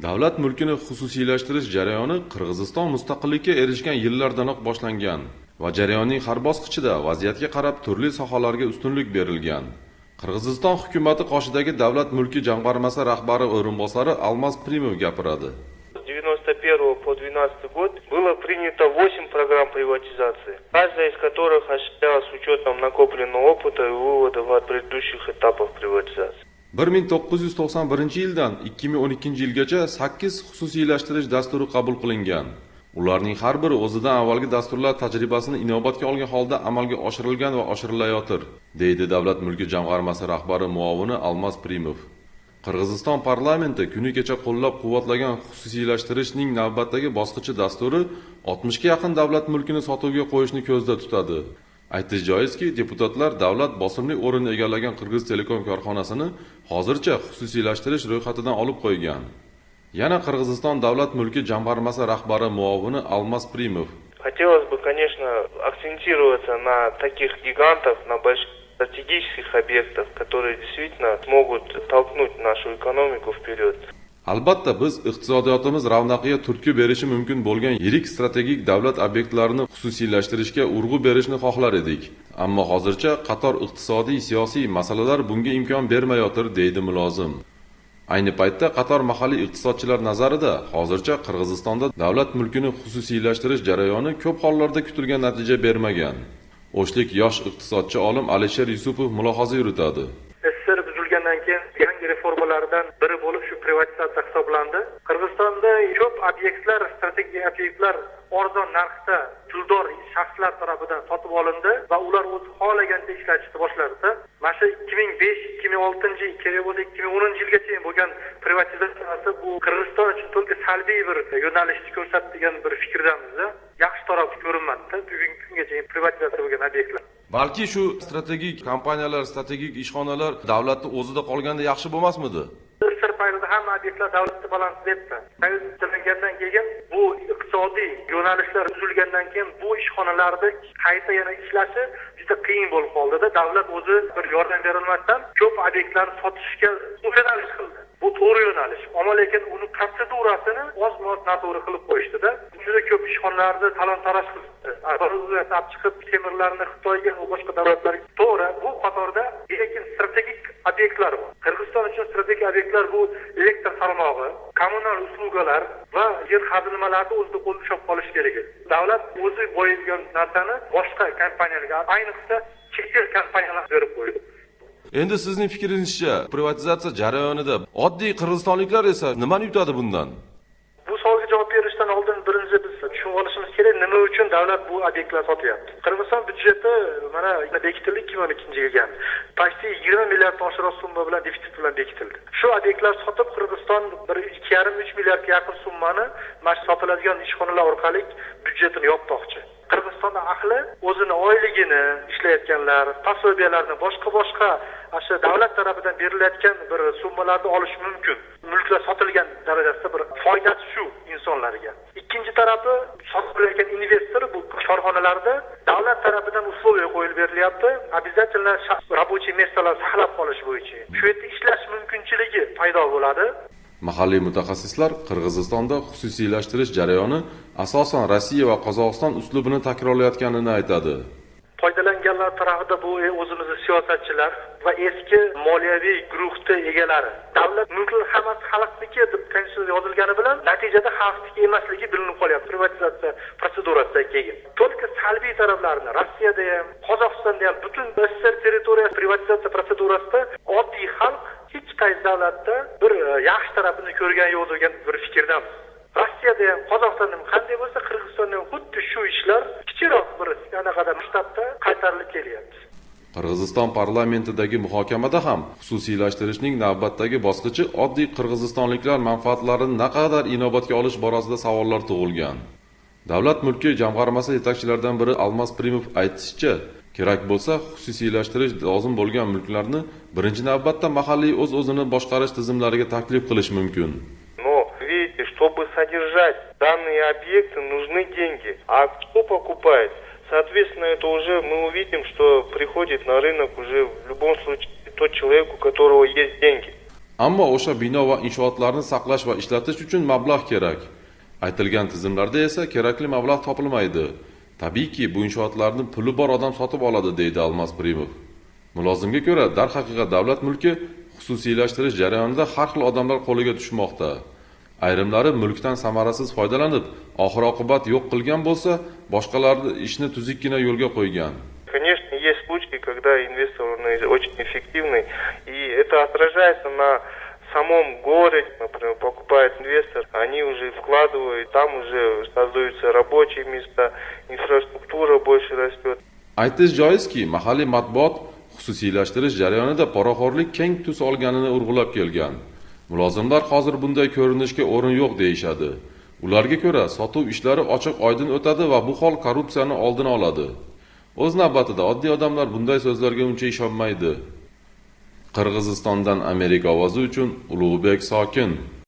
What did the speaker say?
Davlat mulkini xususiylashtirish jarayoni Qirg'iziston mustaqillikka erishgan yillardanoq boshlangan va jarayonning har bosqichida vaziyatga qarab turli sohalarga ustunlik berilgan. Qirg'iziston hukumati qoshidagi davlat mulki jamg'armasi rahbari o'rinbosari Almas Primov gapiradi. С 91 по 12 год было принято 8 программ приватизации, каждая из которых осуществлялась с учетом накопленного опыта и выводов от предыдущих этапов приватизации. 1991 yildan 2012 yilgacha 8 xususiylashtirish dasturi qabul qilingan. Ularning har biri o'zidan avvalgi dasturlar tajribasini inobatga olgan holda amalga oshirilgan va oshirilayotir, deydi Davlat mulki jamg'armasi rahbari muovini Almas Primov. Qirg'iziston parlamenti kuni kecha qo'llab-quvvatlagan xususiylashtirishning navbatdagi bosqichi dasturi 60 ga yaqin davlat mulkini sotuvga qo'yishni ko'zda tutadi. Aytish joizki, deputatlar davlat bosimli o'rin egallagan Qirg'iz Telekom korxonasini hozircha xususiylashtirish ro'yxatidan olib qo'ygan. Yana Qirg'iziston davlat mulki jamg'armasi rahbari muovini Almas Primov. Хотелось бы, конечно, акцентироваться на таких гигантах, на больших стратегических объектах, которые действительно смогут толкнуть нашу экономику вперед. Albatta biz iqtisodiyotimiz ravnaqiga turtki berishi mumkin bo'lgan yirik strategik davlat obyektlarini xususiylashtirishga urg'u berishni xohlar edik. Ammo hozircha qator iqtisodiy, siyosiy masalalar bunga imkon bermayotir, deydi mulozim. Ayni paytda qator mahalliy iqtisodchilar nazarida hozircha Qirg'izistonda davlat mulkini xususiylashtirish jarayoni ko'p hollarda kutilgan natija bermagan. O'shlik yosh iqtisodchi olim Alisher Yusupov mulohaza yuritadi. SSR buzilgandan keyin yangi reformalardan biri bo'lib shu privatizatsiya hisoblandi. Qirg'izistonda ko'p obyektlar, strategik obyektlar arzon narxda puldor shaxslar tomonidan sotib olindi va ular o'z xohlagancha ishlatishni boshladi. Mana shu 2005-2006, kerak bo'lsa 2010 yilgacha bo'lgan privatizatsiyasi bu Qirg'iziston uchun to'liq salbiy bir yo'nalishni ko'rsatgan bir fikrdamiz. Yaxshi tarafi ko'rinmadi bugungi kungacha privatizatsiya bo'lgan obyektlar. Balki shu strategik kompaniyalar, strategik ishxonalar davlatni o'zida qolganda yaxshi bo'lmasmidi? Sir payrida hamma obyektlar davlatda balansda debdi. Tayyorlangandan keyin bu iqtisodiy yo'nalishlar uzilgandan keyin bu ishxonalarda qayta yana ishlashi juda qiyin bo'lib qoldi-da. Davlat o'zi bir yordam berilmasdan ko'p obyektlarni sotishga yo'nalish qildi. Bu to'g'ri yo'nalish. Ammo lekin uni protsedurasini oz-moz noto'g'ri qilib qo'yishdi-da. Juda ko'p ishxonalarda talon-taroj qildi. Agaroziyat olib chiqib temirlarni Xitoyga va boshqa davlatlarga to'g'ri bu qatorda lekin strategik obyektlar bor. Qirg'iziston uchun strategik obyektlar bu elektr tarmog'i, kommunal uslugalar va yer qazilmalarni o'zida qo'lda ushlab qolish kerak. Davlat o'zi boyilgan narsani boshqa kompaniyalarga, ayniqsa chet el kompaniyalarga berib qo'ydi. Endi sizning fikringizcha, privatizatsiya jarayonida oddiy qirg'izistonliklar esa nimani yutadi bundan? Bu savolga javob berishdan oldin birinchi biz tushunib olishimiz kerak, nima uchun davlat bu obyektlarni sotyapti. Qirg'iziston byudjeti mana bekitildi 2012-yilga. Почти 20 milliarddan oshiq summa bilan defitsit bilan bekitildi. Shu obyektlar sotib Qirg'iziston 2,5-3 milliardga yaqin summani mana sotiladigan ishxonalar orqali byudjetini yopmoqchi. Qirg'izistonda ahli o'zini oyligini ishlayotganlar, pasobiyalarni boshqa asha davlat tomonidan berilayotgan bir summalarni olish mumkin. Mulklar sotilgan darajasida bir foydasi shu insonlarga. Ikkinchi tarafi sotilayotgan investor bu korxonalarda davlat tomonidan условия qo'yilib berilyapti. Обязательно рабочий местlar saqlab qolish bo'yicha. Shu yerda ishlash mumkinchiligi paydo bo'ladi. Mahalliy mutaxassislar Qirg'izistonda xususiylashtirish jarayoni asosan Rossiya va Qozog'iston uslubini takrorlayotganini aytadi. Foydalanganlar tarafida bu o'zimizning siyosatchilar va eski moliyaviy guruhning egalari. Davlat mulklar hammasi xalqniki deb konstitutsiya yozilgani bilan natijada xalqniki emasligi bilinib qolyapti privatizatsiya protsedurasidan keyin. To'liq salbiy taraflarini Rossiyada ham, Qozog'istonda ham butun SSR territoriyasi privatizatsiya protsedurasida oddiy xalq hech qaysi davlatda bir yaxshi tarafini ko'rgan yo'q degan bir fikrdamiz. Rossiyada ham, Qozog'istonda ham qanday bo'lsa, Qirg'izistonda ham xuddi shu ishlar kichikroq bir anaqada shtatda qaytarilib kelyapti. Qirg'iziston parlamentidagi muhokamada ham xususiylashtirishning navbatdagi bosqichi oddiy qirg'izistonliklar manfaatlarini naqadar inobatga olish borasida savollar tug'ilgan. Davlat mulki jamg'armasi yetakchilaridan biri Almas Primov aytishicha, kerak bo'lsa xususiylashtirish lozim bo'lgan mulklarni birinchi navbatda mahalliy o'z-o'zini boshqarish tizimlariga taklif qilish mumkin. Чтобы содержать данные объекты, нужны деньги. А кто покупает? Соответственно, это уже мы увидим, что приходит на рынок уже в любом случае тот человек, у которого есть деньги. Ammo o'sha bino va inshootlarni saqlash va ishlatish uchun mablag' kerak. Aytilgan tizimlarda esa kerakli mablag' topilmaydi. Tabiiyki, bu inshootlarni puli bor odam sotib oladi, deydi Almas Primov. Mulozimga ko'ra, darhaqiqat davlat mulki xususiylashtirish jarayonida har xil odamlar qo'liga tushmoqda. Ayrimlari mulkdan samarasiz foydalanib, oxir-oqibat yo'q qilgan bo'lsa, boshqalari ishni tuzikkina yo'lga qo'ygan. Конечно, есть случаи, когда инвестор он очень эффективный, и это отражается на самом городе. Например, покупает инвестор, они уже вкладывают, там уже создаются рабочие места, инфраструктура больше растет. Aytish joizki, mahalliy matbuot xususiylashtirish jarayonida poraxo'rlik keng tus olganini urg'ulab kelgan. Mulozimlar hozir bunday ko'rinishga o'rin yo'q deyishadi. Ularga ko'ra, sotuv ishlari ochiq-oydin o'tadi va bu hol korrupsiyani oldini oladi. O'z navbatida oddiy odamlar bunday so'zlarga uncha ishonmaydi. Qirg'izistondan Amerika ovozi uchun Ulug'bek Sokin.